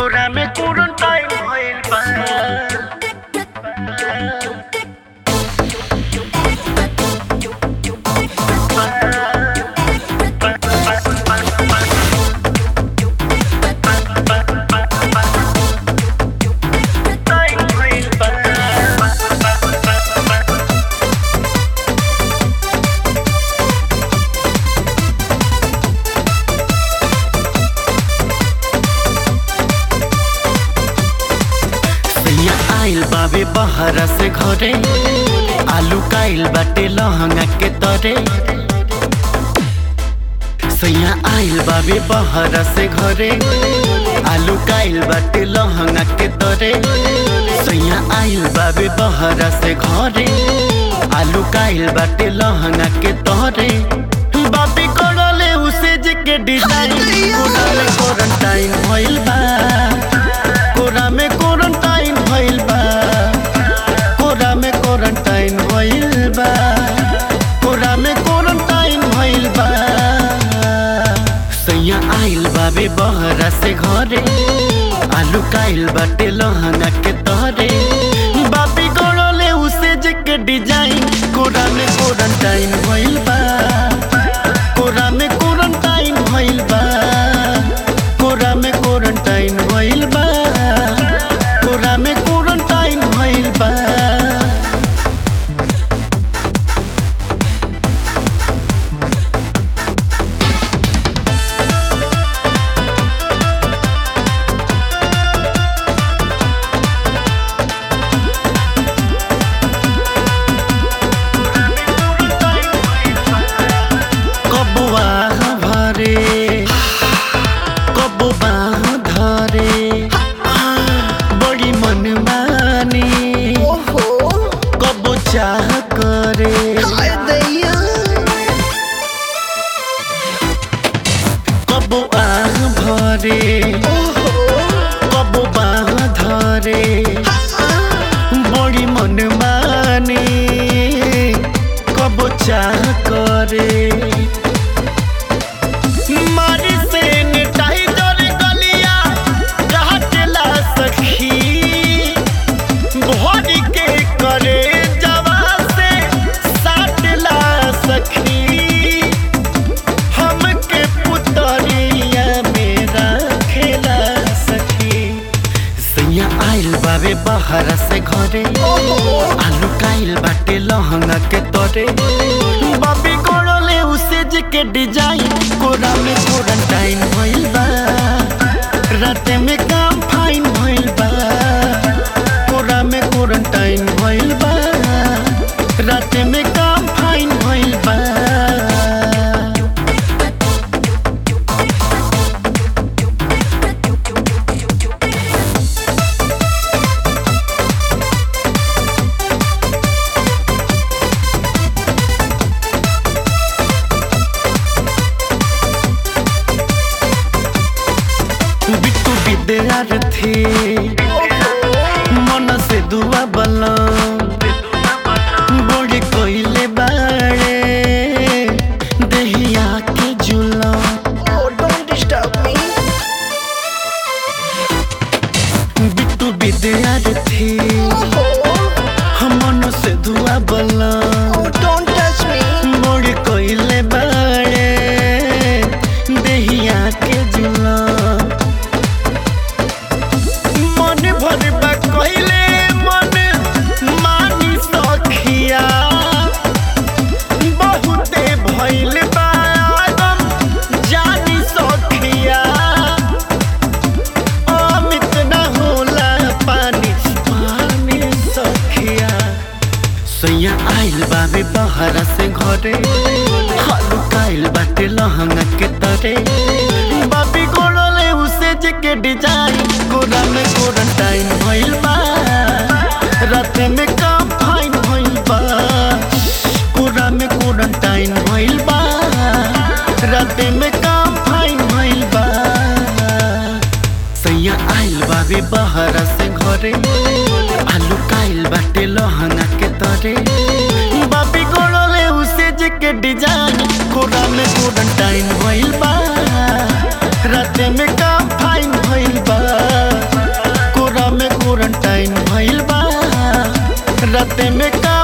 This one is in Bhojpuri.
कोरा में क्वारंटाइन भइल बा। आइल बाबे बहरा से घरे आलू काइल बाटे लहंगा के तरे। सैया आइल बाबे बहरा से घरे आलू काइल बाटे लहंगा के तरे। सैया आइल बाबे बहरा से घरे आलू काइल बाटे लहंगा के तरे। बाबी करले उसे जे के डिजाइन कोरा में क्वारंटाइन भइल बा। कोरा में क्वारंटाइन भइल बा। कोरा में क्वारंटाइन भइल बा। कोरा में क्वारंटाइन भइल बा। सैया आइल बाबे बहरा से घरे आलू काइल बाटे लहंगा के तरे। बाबी करले उसे जे के डिजाइन कोरा में क्वारंटाइन भइल बा। कोरा में क्वारंटाइन भइल बा। कोरा में क्वारंटाइन भइल बा। कोरा में क्वारंटाइन भइल बा। बड़ी मनमानी कबो चाह करे कबो आह भरे कबो बाह धरे। बड़ी मनमानी कबो चाह करे। बाबे बहरा से घरे आलू काइल बाटे लहंगा के तरे। बाबी करले उसे जे के डिजाइन कोरा में क्वारंटाइन भइल बा। राते में काम फाइन भइल बा। कोरा में क्वारंटाइन भइल बा। राते में काम फाइन भइल बा। बिट्टू विद्यार्थी मन से दुआ बलम बड़ी कोइले बाड़े देहिया के जुलम। बिट्टू विद्यार्थी मन से दुआ बलम बड़ी कोइले बाड़े देहिया के जुलम। सैया आइल बाबे बहरा से घरे आलू काइल बाटे लहंगा के तरे। बाबी करले उसे जे के डिजाइन कोरा में क्वारंटाइन भइल बा। राते में काम फाइन भइल बा। कोरा में क्वारंटाइन भइल बा। राते में काम फाइन भइल बा। सैया आइल बाबे बहरा से घरे आलू काइल बाटे लहंगा के तरे। बाबी करले उसे जे के डिजाइन कोरा में क्वारंटाइन भइल बा। राते में काम फाइन भइल बा। सुतते में का